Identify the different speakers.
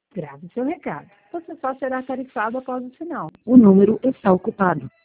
Speaker 1: Grave seu recado. Você só será tarifado após o sinal.
Speaker 2: O número está ocupado.